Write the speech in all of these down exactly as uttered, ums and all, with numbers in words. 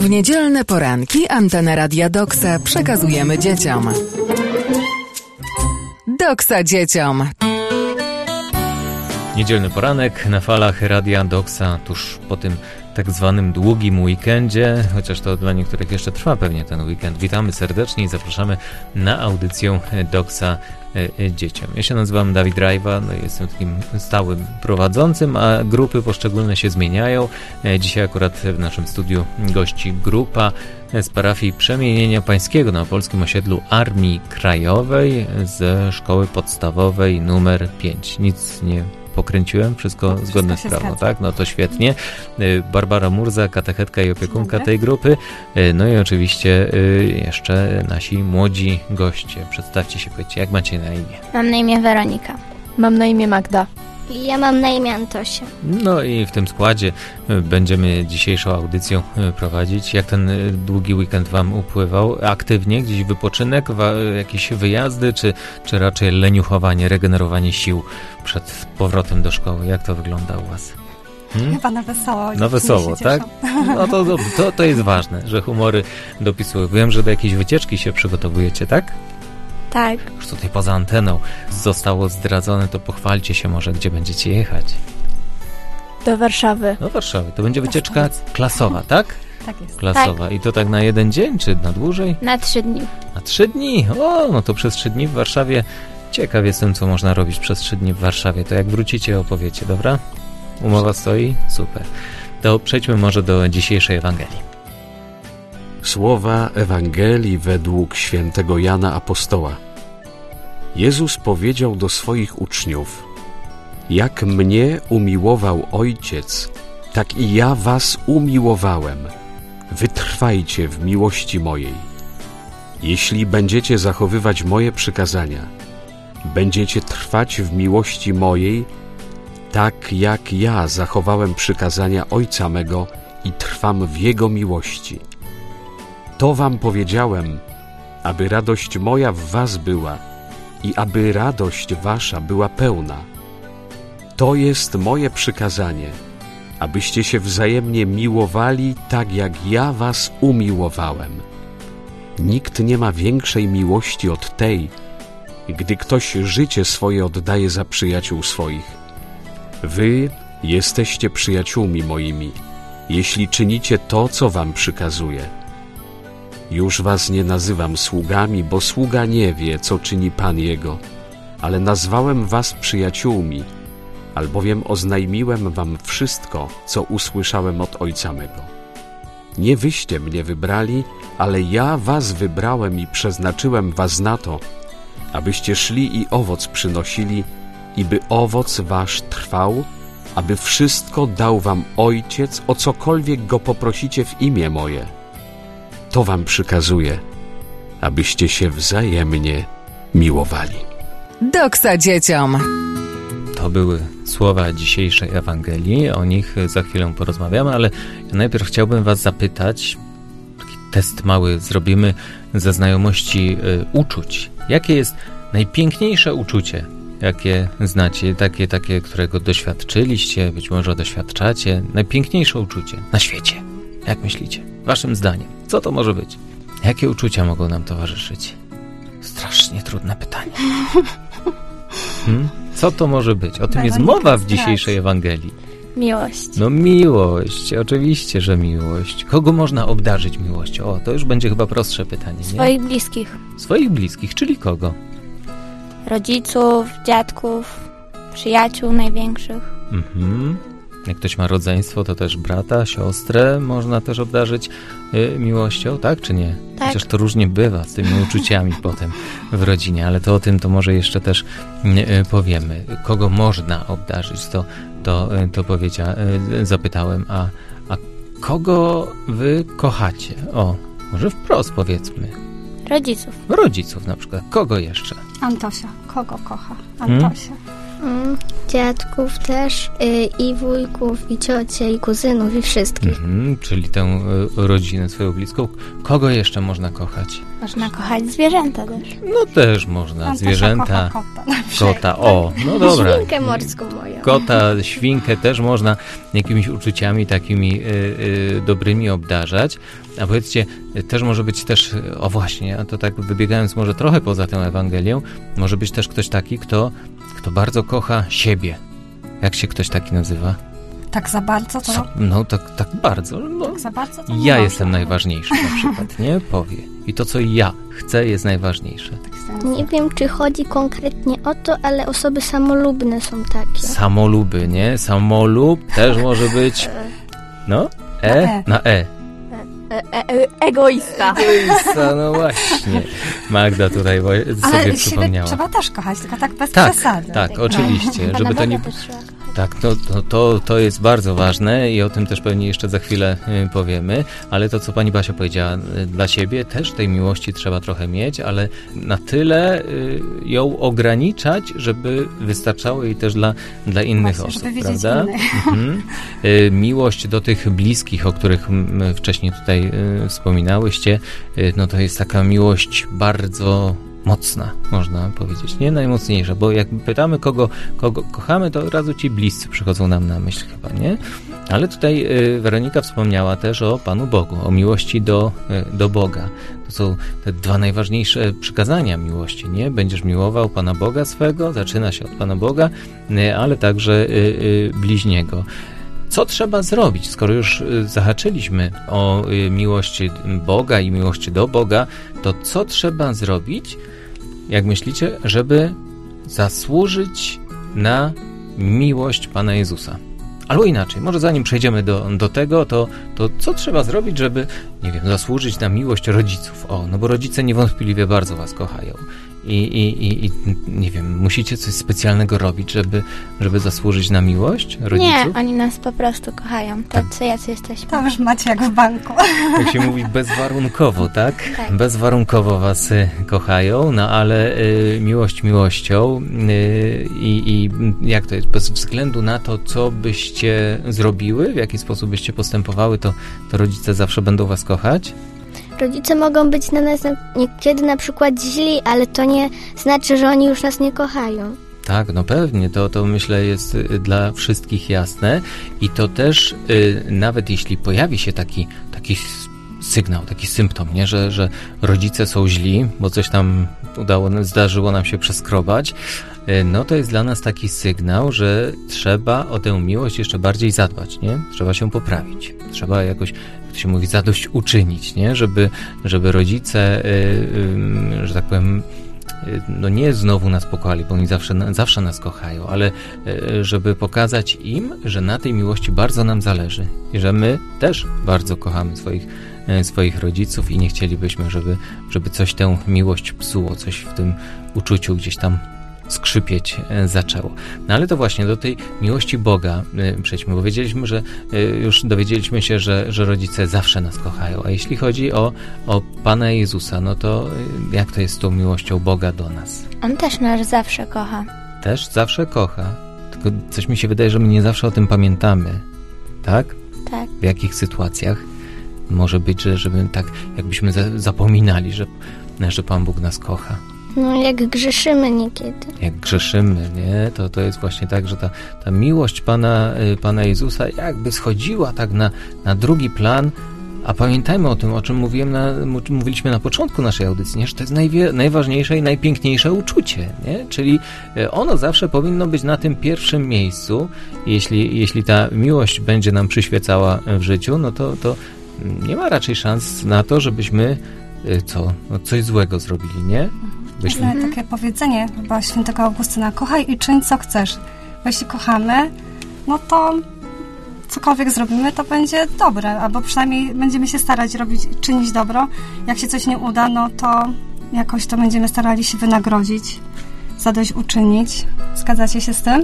W niedzielne poranki antenę Radia Doksa przekazujemy dzieciom. Doksa dzieciom. Niedzielny poranek na falach Radia Doksa tuż po tym tak zwanym długim weekendzie, chociaż to dla niektórych jeszcze trwa pewnie ten weekend. Witamy serdecznie i zapraszamy na audycję Doksa dzieciom. Ja się nazywam Dawid Rajwa, no jestem takim stałym prowadzącym, a grupy poszczególne się zmieniają. Dzisiaj akurat w naszym studiu gości grupa z parafii Przemienienia Pańskiego na Opolskim Osiedlu Armii Krajowej z szkoły podstawowej numer pięć. Nic nie pokręciłem, wszystko, wszystko zgodne z prawdą, tak? No to świetnie. Barbara Murza, katechetka i opiekunka tej grupy. No i oczywiście jeszcze nasi młodzi goście. Przedstawcie się, powiedzcie, jak macie na imię? Mam na imię Weronika. Mam na imię Magda. I ja mam na imię Antosia. No i w tym składzie będziemy dzisiejszą audycję prowadzić. Jak ten długi weekend wam upływał? Aktywnie? Gdzieś wypoczynek? Jakieś wyjazdy? Czy, czy raczej leniuchowanie, regenerowanie sił przed powrotem do szkoły? Jak to wygląda u was? Hmm? Chyba na wesoło. Na wesoło, tak? No to, to, to jest ważne, że humory dopisują. Wiem, że do jakiejś wycieczki się przygotowujecie, tak? Tak. Już tutaj poza anteną zostało zdradzone, to pochwalcie się może, gdzie będziecie jechać. Do Warszawy. Do Warszawy. To będzie wycieczka klasowa, tak? Tak jest. Klasowa. Tak. I to tak na jeden dzień, czy na dłużej? Na trzy dni. Na trzy dni? O, no to przez trzy dni w Warszawie. Ciekaw jestem, co można robić przez trzy dni w Warszawie. To jak wrócicie, opowiecie, dobra? Umowa stoi? Super. To przejdźmy może do dzisiejszej Ewangelii. Słowa Ewangelii według świętego Jana Apostoła. Jezus powiedział do swoich uczniów: jak mnie umiłował Ojciec, tak i ja was umiłowałem. Wytrwajcie w miłości mojej. Jeśli będziecie zachowywać moje przykazania, będziecie trwać w miłości mojej, tak jak ja zachowałem przykazania Ojca mego i trwam w Jego miłości. To wam powiedziałem, aby radość moja w was była i aby radość wasza była pełna. To jest moje przykazanie, abyście się wzajemnie miłowali tak, jak ja was umiłowałem. Nikt nie ma większej miłości od tej, gdy ktoś życie swoje oddaje za przyjaciół swoich. Wy jesteście przyjaciółmi moimi, jeśli czynicie to, co wam przykazuję. Już was nie nazywam sługami, bo sługa nie wie, co czyni Pan jego, ale nazwałem was przyjaciółmi, albowiem oznajmiłem wam wszystko, co usłyszałem od Ojca mego. Nie wyście mnie wybrali, ale ja was wybrałem i przeznaczyłem was na to, abyście szli i owoc przynosili, i by owoc wasz trwał, aby wszystko dał wam Ojciec, o cokolwiek go poprosicie w imię moje. To wam przykazuję, abyście się wzajemnie miłowali. Doksa dzieciom. To były słowa dzisiejszej Ewangelii, o nich za chwilę porozmawiamy, ale ja najpierw chciałbym was zapytać, taki test mały zrobimy ze znajomości y, uczuć. Jakie jest najpiękniejsze uczucie, jakie znacie, takie, takie, którego doświadczyliście, być może doświadczacie, najpiękniejsze uczucie na świecie? Jak myślicie? Waszym zdaniem, co to może być? Jakie uczucia mogą nam towarzyszyć? Strasznie trudne pytanie. Hmm? Co to może być? O tym jest mowa w dzisiejszej Ewangelii. Miłość. No miłość, oczywiście, że miłość. Kogo można obdarzyć miłością? O, to już będzie chyba prostsze pytanie, nie? Swoich bliskich. Swoich bliskich, czyli kogo? Rodziców, dziadków, przyjaciół największych. Mhm. Jak ktoś ma rodzeństwo, to też brata, siostrę można też obdarzyć y, miłością, tak czy nie? Tak. Chociaż to różnie bywa z tymi uczuciami potem w rodzinie, ale to o tym to może jeszcze też y, powiemy. Kogo można obdarzyć, to, to, y, to powiedzia, y, zapytałem, a, a kogo wy kochacie? O, może wprost powiedzmy. Rodziców. Rodziców na przykład. Kogo jeszcze? Antosia. Kogo kocha? Antosia. Mm, dziadków też y, i wujków, i ciocie, i kuzynów, i wszystkich. Mhm, czyli tę y, rodzinę swoją bliską. Kogo jeszcze można kochać? Można kochać zwierzęta też. No też można. Pan Zwierzęta. Kota, kota, na przykład. Kota, o, no dobra. Świnkę morską moją. Kota, świnkę też można jakimiś uczuciami takimi y, y, dobrymi obdarzać. A powiedzcie, y, też może być też, y, o właśnie, a to tak wybiegając może trochę poza tę Ewangelię, może być też ktoś taki, kto, kto bardzo kocha siebie. Jak się ktoś taki nazywa? Tak za bardzo to... Co? No tak, tak bardzo. No, Tak za bardzo to nie ja można. jestem najważniejszy na przykład, nie? Powie. I to, co ja chcę, jest najważniejsze. Nie wiem, czy chodzi konkretnie o to, ale osoby samolubne są takie. Samoluby, nie? Samolub też może być... No? E? Na E. E, e, e, egoista. Egoista, no właśnie. Magda tutaj wo- sobie Ale przypomniała. siebie trzeba też kochać, tylko tak bez Tak, przesady. tak, oczywiście. Pana Żeby to Boga nie... też trzeba kochać. Tak, to, to, to, to jest bardzo ważne i o tym też pewnie jeszcze za chwilę y, powiemy, ale to, co pani Basia powiedziała, y, dla siebie też tej miłości trzeba trochę mieć, ale na tyle y, ją ograniczać, żeby wystarczało jej też dla, dla innych Właśnie, osób, żeby widzieć prawda? innych. Mhm. Y, miłość do tych bliskich, o których m, wcześniej tutaj y, wspominałyście, y, no to jest taka miłość bardzo mocna, można powiedzieć, nie najmocniejsza, bo jak pytamy, kogo, kogo kochamy, to od razu ci bliscy przychodzą nam na myśl chyba, nie? Ale tutaj y, Weronika wspomniała też o Panu Bogu, o miłości do, y, do Boga. To są te dwa najważniejsze przykazania miłości, nie? Będziesz miłował Pana Boga swego, zaczyna się od Pana Boga, y, ale także y, y, bliźniego. Co trzeba zrobić, skoro już y, zahaczyliśmy o y, miłość Boga i miłość do Boga, to co trzeba zrobić, jak myślicie, żeby zasłużyć na miłość Pana Jezusa? Albo inaczej, może zanim przejdziemy do, do tego, to, to co trzeba zrobić, żeby, nie wiem, zasłużyć na miłość rodziców? O, no bo rodzice niewątpliwie bardzo was kochają. I, i, i, i nie wiem, musicie coś specjalnego robić, żeby, żeby zasłużyć na miłość rodziców? Nie, oni nas po prostu kochają. Tacy jacy jesteśmy. To już macie jak w banku. Jak się mówi, bezwarunkowo, tak? Tak. Bezwarunkowo was y, kochają, no ale y, miłość miłością y, i, i jak to jest? Bez względu na to, co byście zrobiły, w jaki sposób byście postępowały, to, to rodzice zawsze będą was kochać? Rodzice mogą być na nas na- niekiedy na przykład źli, ale to nie znaczy, że oni już nas nie kochają. Tak, no pewnie, to, to myślę jest y, dla wszystkich jasne i to też y, nawet jeśli pojawi się taki, taki s- sygnał, taki symptom, nie? Że, że rodzice są źli, bo coś tam udało, zdarzyło nam się przeskrobać, y, no to jest dla nas taki sygnał, że trzeba o tę miłość jeszcze bardziej zadbać, nie? Trzeba się poprawić, trzeba jakoś, jak to się mówi, zadośćuczynić, nie? Żeby, żeby rodzice, y, y, że tak powiem, no nie znowu nas pokochali, bo oni zawsze, zawsze nas kochają, ale e, żeby pokazać im, że na tej miłości bardzo nam zależy i że my też bardzo kochamy swoich, e, swoich rodziców i nie chcielibyśmy, żeby, żeby coś tę miłość psuło, coś w tym uczuciu gdzieś tam skrzypieć e, zaczęło. No ale to właśnie do tej miłości Boga e, przejdźmy, bo wiedzieliśmy, że e, już dowiedzieliśmy się, że, że rodzice zawsze nas kochają, a jeśli chodzi o, o Pana Jezusa, no to e, jak to jest z tą miłością Boga do nas? On też nas zawsze kocha. Też zawsze kocha, tylko coś mi się wydaje, że my nie zawsze o tym pamiętamy, tak? Tak. W jakich sytuacjach może być, że żeby tak jakbyśmy za, zapominali, że, że Pan Bóg nas kocha. No jak grzeszymy niekiedy. Jak grzeszymy, nie? To, to jest właśnie tak, że ta, ta miłość Pana, y, Pana Jezusa jakby schodziła tak na, na drugi plan, a pamiętajmy o tym, o czym mówiłem na, o czym mówiliśmy na początku naszej audycji, nie? Że to jest najwie, najważniejsze i najpiękniejsze uczucie, nie? Czyli y, ono zawsze powinno być na tym pierwszym miejscu. Jeśli, jeśli ta miłość będzie nam przyświecała w życiu, no to, to nie ma raczej szans na to, żebyśmy y, co? No coś złego zrobili, nie? Byśmy... Ale takie powiedzenie chyba świętego Augustyna: kochaj i czyń co chcesz. Bo jeśli kochamy, no to cokolwiek zrobimy, to będzie dobre, albo przynajmniej będziemy się starać robić, czynić dobro. Jak się coś nie uda, no to jakoś to będziemy starali się wynagrodzić, zadośćuczynić. Zgadzacie się z tym?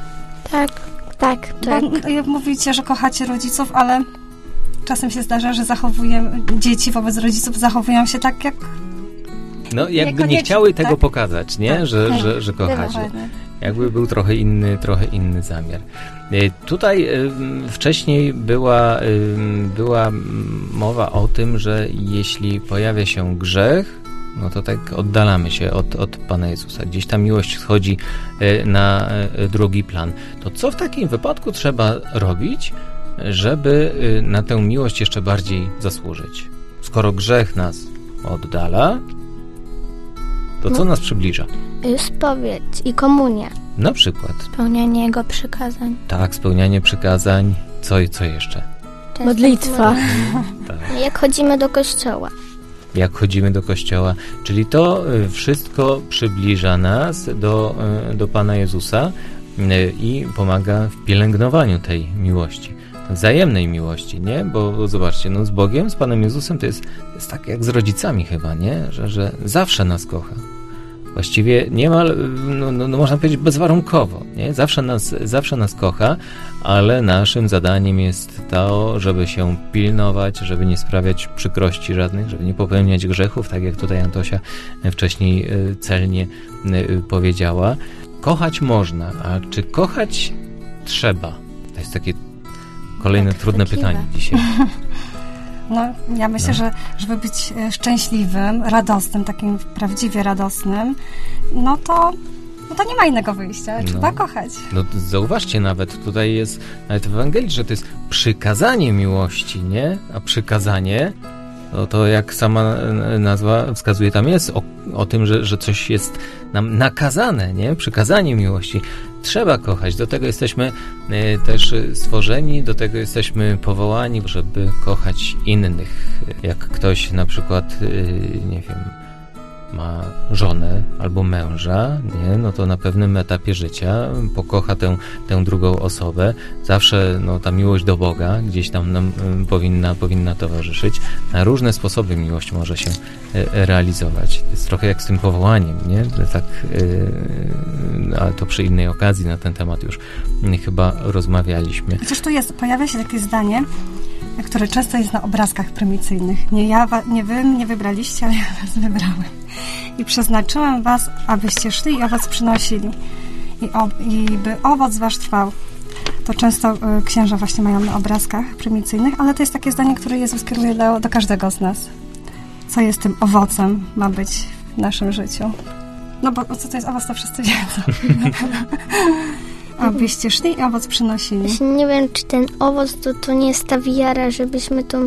Tak, tak, tak. Bo mówicie, że kochacie rodziców, ale czasem się zdarza, że zachowujemy, dzieci wobec rodziców zachowują się tak, jak No, jakby nie Niekoniecznie, chciały tego tak? pokazać, nie? Tak, że, tak. że, że kochacie. Dokładnie. jakby był trochę inny, trochę inny zamiar. Tutaj wcześniej była, była mowa o tym, że jeśli pojawia się grzech, no to tak oddalamy się od, od Pana Jezusa. Gdzieś ta miłość schodzi na drugi plan. To co w takim wypadku trzeba robić, żeby na tę miłość jeszcze bardziej zasłużyć? Skoro grzech nas oddala, to co no. nas przybliża? Spowiedź i komunia. Na przykład. Spełnianie Jego przykazań. Tak, spełnianie przykazań. Co, co jeszcze? Modlitwa. Tak. Jak chodzimy do kościoła. Jak chodzimy do kościoła. Czyli to wszystko przybliża nas do, do Pana Jezusa i pomaga w pielęgnowaniu tej miłości. Wzajemnej miłości, nie? Bo, bo zobaczcie, no z Bogiem, z Panem Jezusem to jest, to jest tak jak z rodzicami chyba, nie? Że, że zawsze nas kocha. Właściwie niemal, no, no, no można powiedzieć bezwarunkowo, nie? Zawsze nas, zawsze nas kocha, ale naszym zadaniem jest to, żeby się pilnować, żeby nie sprawiać przykrości żadnych, żeby nie popełniać grzechów, tak jak tutaj Antosia wcześniej celnie powiedziała. Kochać można, a czy kochać trzeba? To jest takie kolejne tak, trudne pytanie dzisiaj. No, ja myślę, no. że żeby być szczęśliwym, radosnym, takim prawdziwie radosnym, no to, no to nie ma innego wyjścia. Trzeba no. kochać. No zauważcie, nawet tutaj jest, nawet w Ewangelii, że to jest przykazanie miłości, nie? A przykazanie, no to jak sama nazwa wskazuje, tam jest o, o tym, że, że coś jest nam nakazane, nie? Przykazanie miłości. Trzeba kochać, do tego jesteśmy y, też stworzeni, do tego jesteśmy powołani, żeby kochać innych. Jak ktoś na przykład, y, nie wiem, ma żonę albo męża, nie? No to na pewnym etapie życia pokocha tę, tę drugą osobę. Zawsze no, ta miłość do Boga gdzieś tam nam y, powinna, powinna towarzyszyć. Na różne sposoby miłość może się y, realizować. To jest trochę jak z tym powołaniem, nie? Tak, y, ale to przy innej okazji na ten temat już y, chyba rozmawialiśmy. Chociaż tu jest, pojawia się takie zdanie, które często jest na obrazkach prymicyjnych. Nie ja, nie wy mnie wybraliście, ale ja was wybrałem. I przeznaczyłem was, abyście szli i owoc przynosili. I, o, i by owoc wasz trwał. To często y, księża właśnie mają na obrazkach prymicyjnych, ale to jest takie zdanie, które Jezus kieruje do, do każdego z nas. Co jest tym owocem, ma być w naszym życiu. No bo co to jest owoc, to wszyscy wiedzą. Abyście szli i owoc przynosili. Nie wiem, czy ten owoc to, to nie jest ta wiara, żebyśmy tą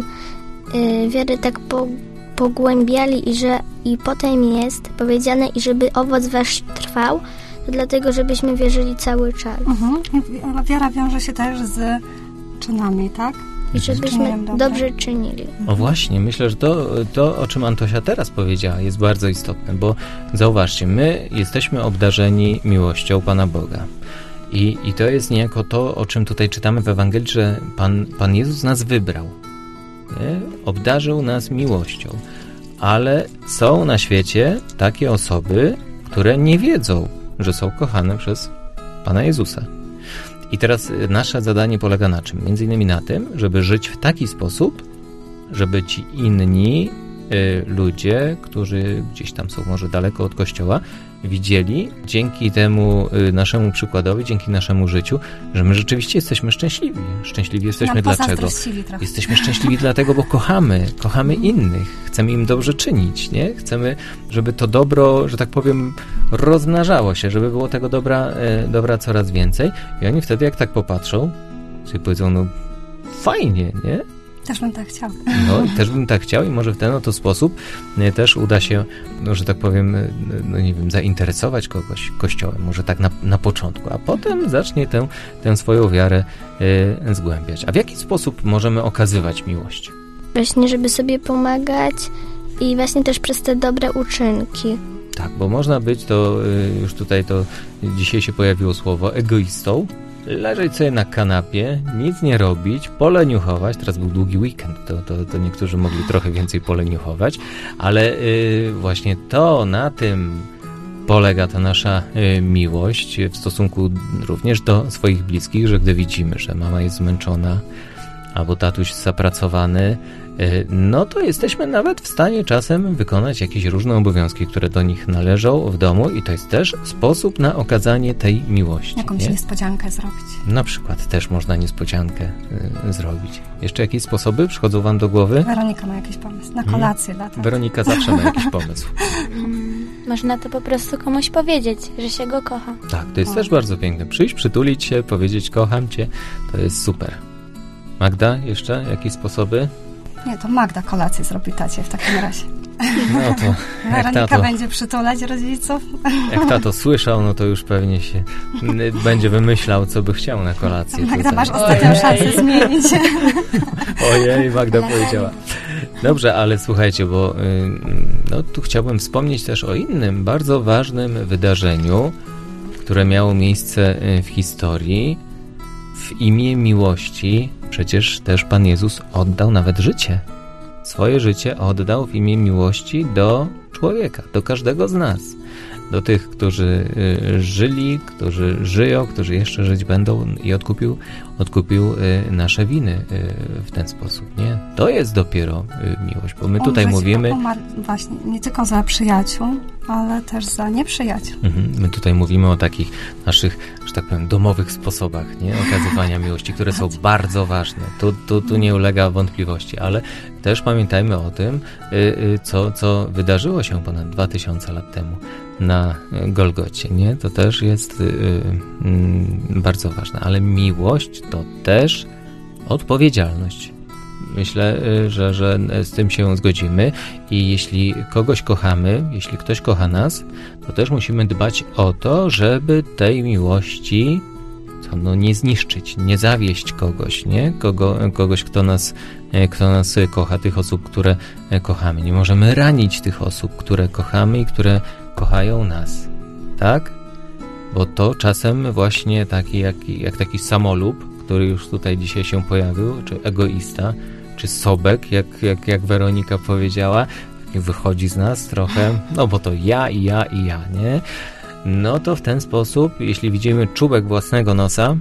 y, wiarę tak po, pogłębiali i że i potem jest powiedziane i żeby owoc wasz trwał, to dlatego, żebyśmy wierzyli cały czas. Mhm. I wiara wiąże się też z czynami, tak? I żebyśmy dobrze czynili. O właśnie, myślę, że to, to, o czym Antosia teraz powiedziała, jest bardzo istotne, bo zauważcie, my jesteśmy obdarzeni miłością Pana Boga. I, I to jest niejako to, o czym tutaj czytamy w Ewangelii, że Pan, Pan Jezus nas wybrał, nie? Obdarzył nas miłością, ale są na świecie takie osoby, które nie wiedzą, że są kochane przez Pana Jezusa. I teraz nasze zadanie polega na czym? Między innymi na tym, żeby żyć w taki sposób, żeby ci inni y, ludzie, którzy gdzieś tam są może daleko od Kościoła, widzieli dzięki temu y, naszemu przykładowi, dzięki naszemu życiu, że my rzeczywiście jesteśmy szczęśliwi. Szczęśliwi jesteśmy no, dlaczego? Jesteśmy szczęśliwi dlatego, bo kochamy, kochamy innych, chcemy im dobrze czynić, nie? Chcemy, żeby to dobro, że tak powiem, rozmnażało się, żeby było tego dobra, y, dobra coraz więcej. I oni wtedy, jak tak popatrzą, sobie powiedzą, no fajnie, nie? Też bym tak chciał. No, też bym tak chciał i może w ten oto sposób nie, też uda się, no, że tak powiem, no nie wiem, zainteresować kogoś Kościołem, może tak na, na początku, a potem zacznie tę, tę swoją wiarę y, zgłębiać. A w jaki sposób możemy okazywać miłość? Właśnie, żeby sobie pomagać i właśnie też przez te dobre uczynki. Tak, bo można być to, y, już tutaj to dzisiaj się pojawiło słowo, egoistą, leżeć sobie na kanapie, nic nie robić, poleniuchować. Teraz był długi weekend, to, to, to niektórzy mogli trochę więcej poleniuchować, ale yy, właśnie to, na tym polega ta nasza y, miłość w stosunku również do swoich bliskich, że gdy widzimy, że mama jest zmęczona, albo tatuś zapracowany, no to jesteśmy nawet w stanie czasem wykonać jakieś różne obowiązki, które do nich należą w domu i to jest też sposób na okazanie tej miłości. Jakąś nie? niespodziankę zrobić. Na przykład też można niespodziankę y, zrobić. Jeszcze jakieś sposoby przychodzą wam do głowy? Weronika ma jakiś pomysł. Na kolację dla tatów. Weronika zawsze ma jakiś pomysł. Mm, można to po prostu komuś powiedzieć, że się go kocha. Tak, to jest też bardzo piękne. Przyjść, przytulić się, powiedzieć kocham cię, to jest super. Magda, jeszcze jakieś sposoby? Nie, to Magda kolację zrobi tacie w takim razie. No to jak Weronika tato, będzie przytulać rodziców. jak tato słyszał, no to już pewnie się n- będzie wymyślał, co by chciał na kolację. Magda, tutaj. masz ostatnią szansę zmienić. Ojej, Magda powiedziała. Dobrze, ale słuchajcie, bo y, no, tu chciałbym wspomnieć też o innym, bardzo ważnym wydarzeniu, które miało miejsce w historii. W imię miłości przecież też Pan Jezus oddał nawet życie. Swoje życie oddał w imię miłości do człowieka, do każdego z nas. Do tych, którzy y, żyli, którzy żyją, którzy jeszcze żyć będą i odkupił, odkupił y, nasze winy y, w ten sposób, nie? To jest dopiero y, miłość, bo my On tutaj właśnie mówimy... umarł właśnie nie tylko za przyjaciół, ale też za nieprzyjaciół. Mhm, my tutaj mówimy o takich naszych, że tak powiem, domowych sposobach, nie? Okazywania miłości, które są bardzo ważne. Tu, tu, tu nie ulega wątpliwości, ale też pamiętajmy o tym, y, y, co, co wydarzyło się ponad dwa tysiące lat temu na Golgocie, nie? To też jest y, y, bardzo ważne, ale miłość to też odpowiedzialność. Myślę, że, że z tym się zgodzimy i jeśli kogoś kochamy, jeśli ktoś kocha nas, to też musimy dbać o to, żeby tej miłości co, no, nie zniszczyć, nie zawieść kogoś, nie? Kogo, kogoś, kto nas, kto nas kocha, tych osób, które kochamy. Nie możemy ranić tych osób, które kochamy i które kochają nas, tak? Bo to czasem właśnie taki jak, jak taki samolub, który już tutaj dzisiaj się pojawił, czy egoista, czy sobek, jak, jak, jak Weronika powiedziała, wychodzi z nas trochę, no bo to ja i ja i ja, nie? No to w ten sposób, jeśli widzimy czubek własnego nosa,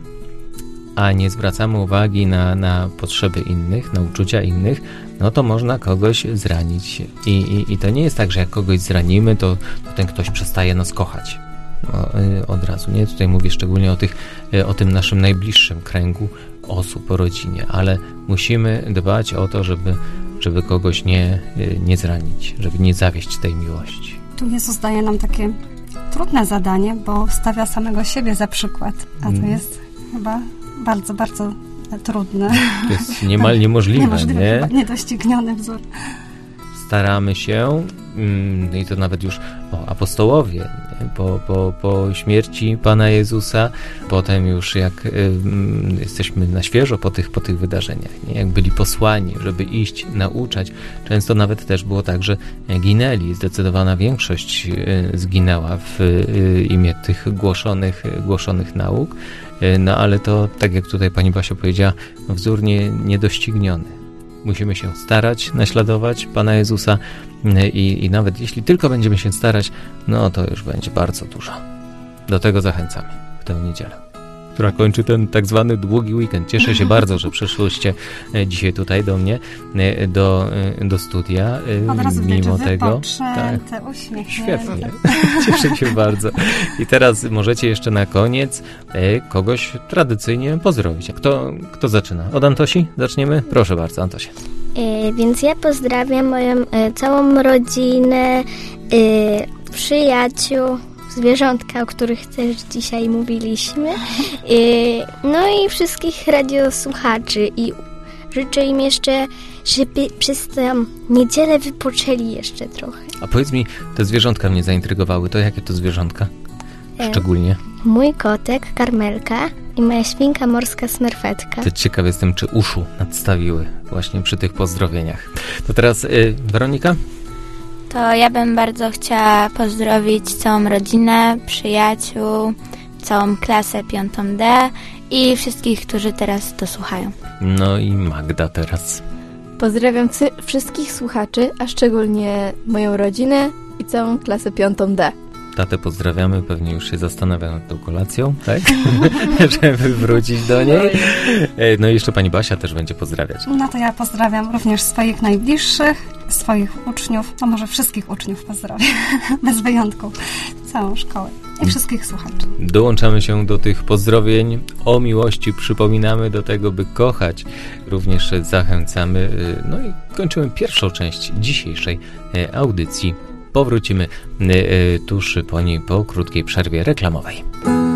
a nie zwracamy uwagi na, na potrzeby innych, na uczucia innych, no to można kogoś zranić. I, i, i to nie jest tak, że jak kogoś zranimy, to, to ten ktoś przestaje nas kochać. O, y, od razu, nie? Tutaj mówię szczególnie o, tych, y, o tym naszym najbliższym kręgu osób, o rodzinie, ale musimy dbać o to, żeby, żeby kogoś nie, y, nie zranić, żeby nie zawieść tej miłości. Tu Jezus daje nam takie trudne zadanie, bo stawia samego siebie za przykład, a to Mm. jest chyba bardzo, bardzo trudne. To jest niemal niemożliwe, Niemożliwe, nie? chyba niedościgniony wzór. Staramy się, mm, i to nawet już o, apostołowie, nie? Po, po, po śmierci Pana Jezusa, potem już jak y, mm, jesteśmy na świeżo po tych, po tych wydarzeniach, nie? Jak byli posłani, żeby iść, nauczać. Często nawet też było tak, że ginęli, zdecydowana większość y, zginęła w y, imię tych głoszonych, głoszonych nauk, y, no ale to, tak jak tutaj Pani Basia powiedziała, wzór nie, niedościgniony. Musimy się starać naśladować Pana Jezusa i, i nawet jeśli tylko będziemy się starać, no to już będzie bardzo dużo. Do tego zachęcamy w tę niedzielę, która kończy ten tak zwany długi weekend. Cieszę się bardzo, że przyszłyście dzisiaj tutaj do mnie, do, do studia. Od razu Mimo widać, tego. wypoczęte, tak. Uśmiechnięte. Świetnie. Cieszę się bardzo. I teraz możecie jeszcze na koniec kogoś tradycyjnie pozdrowić. Kto, kto zaczyna? Od Antosi zaczniemy? Proszę bardzo, Antosie. Yy, więc ja pozdrawiam moją y, całą rodzinę, y, przyjaciół, zwierzątka, o których też dzisiaj mówiliśmy, y, no i wszystkich radiosłuchaczy i życzę im jeszcze, żeby przez tę niedzielę wypoczęli jeszcze trochę. A powiedz mi, te zwierzątka mnie zaintrygowały. To jakie to zwierzątka? Szczególnie. Mój kotek, Karmelka i moja świnka morska, Smerfetka. To ciekaw jestem, czy uszu nadstawiły właśnie przy tych pozdrowieniach. To teraz y, Weronika? To ja bym bardzo chciała pozdrowić całą rodzinę, przyjaciół, całą klasę piątą D i wszystkich, którzy teraz to słuchają. No i Magda teraz. Pozdrawiam cy- wszystkich słuchaczy, a szczególnie moją rodzinę i całą klasę piątą D. tatę pozdrawiamy, pewnie już się zastanawia nad tą kolacją, tak? Żeby wrócić do niej. No i jeszcze pani Basia też będzie pozdrawiać. No to ja pozdrawiam również swoich najbliższych, swoich uczniów, a może wszystkich uczniów pozdrowię, bez wyjątku, całą szkołę i wszystkich słuchaczy. Dołączamy się do tych pozdrowień o miłości, przypominamy do tego, by kochać, również zachęcamy, no i kończymy pierwszą część dzisiejszej audycji. Powrócimy tuż po niej, po krótkiej przerwie reklamowej.